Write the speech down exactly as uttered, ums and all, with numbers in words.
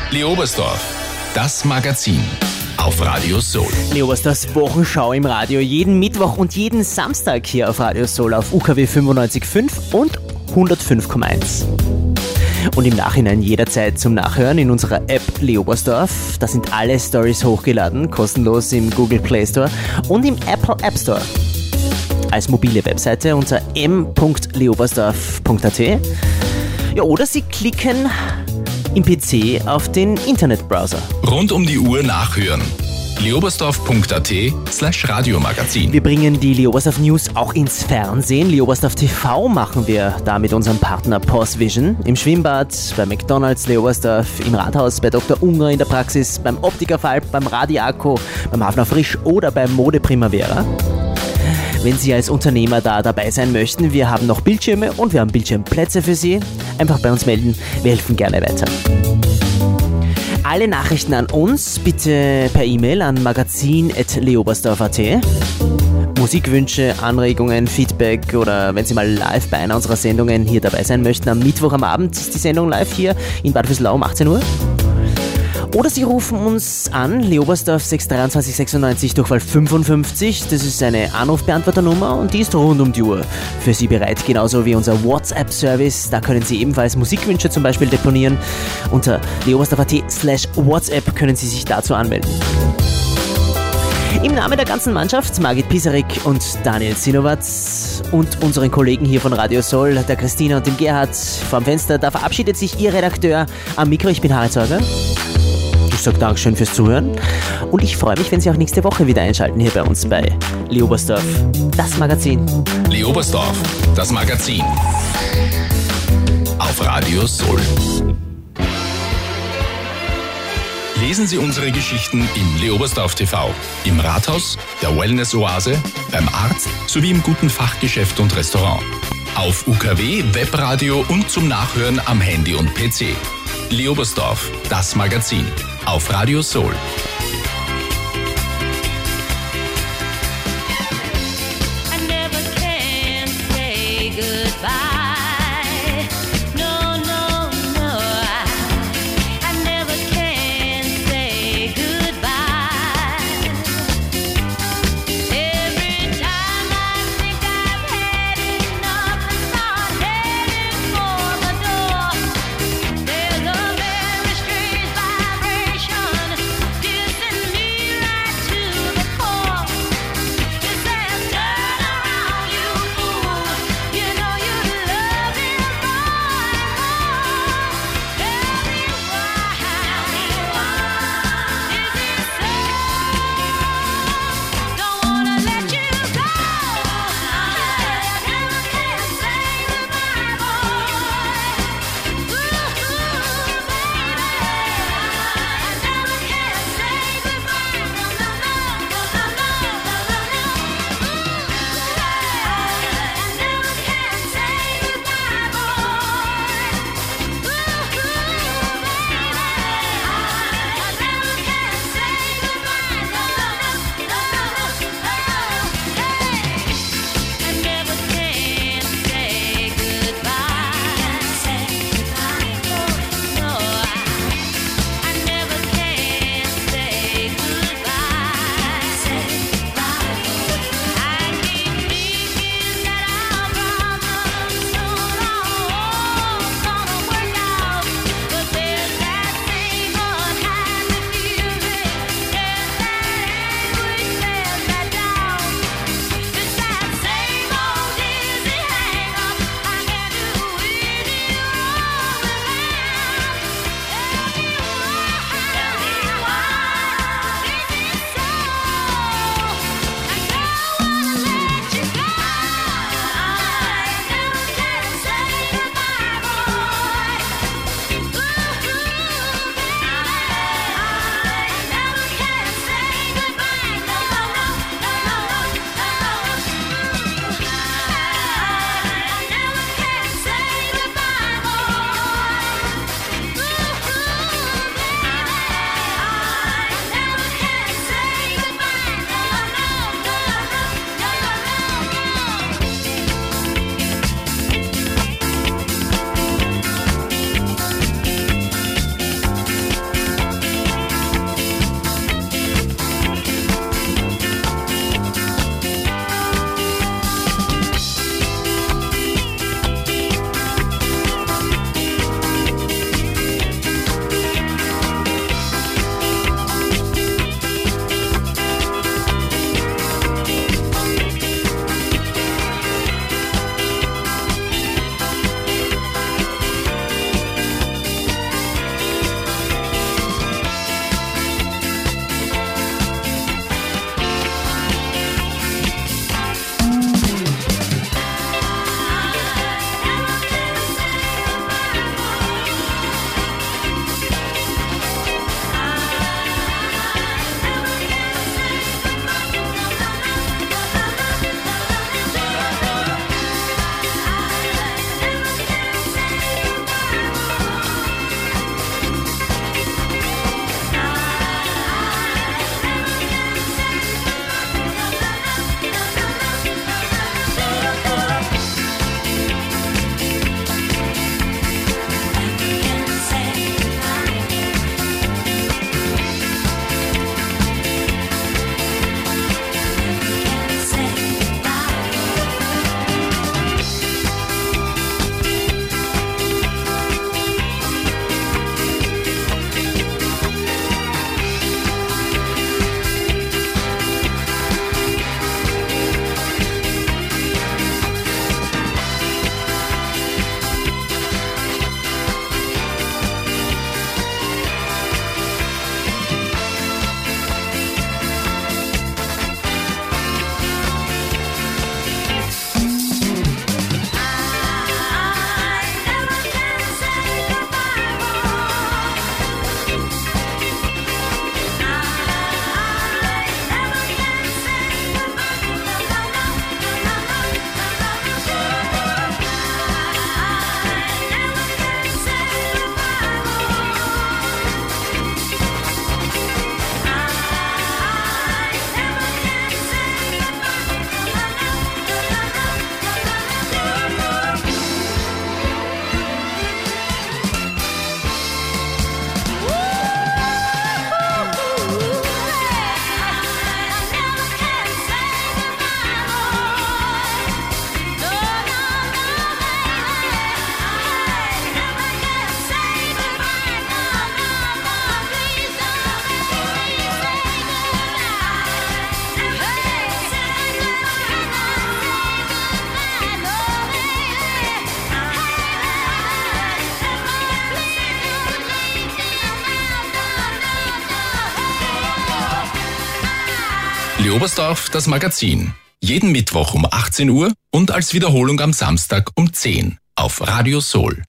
Leobersdorf, das Magazin auf Radio Soul. Leobersdorfs Wochenschau im Radio jeden Mittwoch und jeden Samstag hier auf Radio Soul auf U K W fünfundneunzig Komma fünf und hundertfünf Komma eins. Und im Nachhinein jederzeit zum Nachhören in unserer App Leobersdorf. Da sind alle Stories hochgeladen, kostenlos im Google Play Store und im Apple App Store. Als mobile Webseite unter m punkt leobersdorf punkt a t. Ja, oder Sie klicken im P C auf den Internetbrowser. Rund um die Uhr nachhören. leobersdorf punkt a t slash Radiomagazin. Wir bringen die Leobersdorf News auch ins Fernsehen. Leobersdorf T V machen wir da mit unserem Partner POSVision. Im Schwimmbad, bei McDonalds Leobersdorf, im Rathaus, bei Doktor Unger in der Praxis, beim Optiker Falk, beim Radiaco, beim Hafner Frisch oder beim Mode Primavera. Wenn Sie als Unternehmer da dabei sein möchten, wir haben noch Bildschirme und wir haben Bildschirmplätze für Sie. Einfach bei uns melden, wir helfen gerne weiter. Alle Nachrichten an uns bitte per E-Mail an magazin at leobersdorf punkt a t. Musikwünsche, Anregungen, Feedback oder wenn Sie mal live bei einer unserer Sendungen hier dabei sein möchten, am Mittwoch am Abend ist die Sendung live hier in Bad Vöslau um achtzehn Uhr. Oder Sie rufen uns an, Leobersdorf sechs drei zwei sechs neun Durchwahl fünfundfünfzig. Das ist eine Anrufbeantworternummer und die ist rund um die Uhr für Sie bereit. Genauso wie unser WhatsApp-Service. Da können Sie ebenfalls Musikwünsche zum Beispiel deponieren. Unter leobersdorf punkt a t slash WhatsApp können Sie sich dazu anmelden. Im Namen der ganzen Mannschaft, Margit Pisarik und Daniel Sinowatz und unseren Kollegen hier von Radio Soul, der Christina und dem Gerhard vorm Fenster, da verabschiedet sich Ihr Redakteur am Mikro. Ich bin Harald Sorger. Ich sage Dankeschön fürs Zuhören und ich freue mich, wenn Sie auch nächste Woche wieder einschalten hier bei uns bei Leobersdorf, das Magazin. Leobersdorf, das Magazin auf Radio Soul. Lesen Sie unsere Geschichten im Leobersdorf T V, im Rathaus, der Wellness-Oase, beim Arzt sowie im guten Fachgeschäft und Restaurant. Auf U K W, Webradio und zum Nachhören am Handy und P C. Leobersdorf, das Magazin auf Radio Soul. I never can say goodbye. No, no, no. I never can say goodbye. Every time I think I've had enough and start heading for the door, there's a very strange vibration. Leobersdorf, das Magazin. Jeden Mittwoch um achtzehn Uhr und als Wiederholung am Samstag um zehn auf Radio Soul.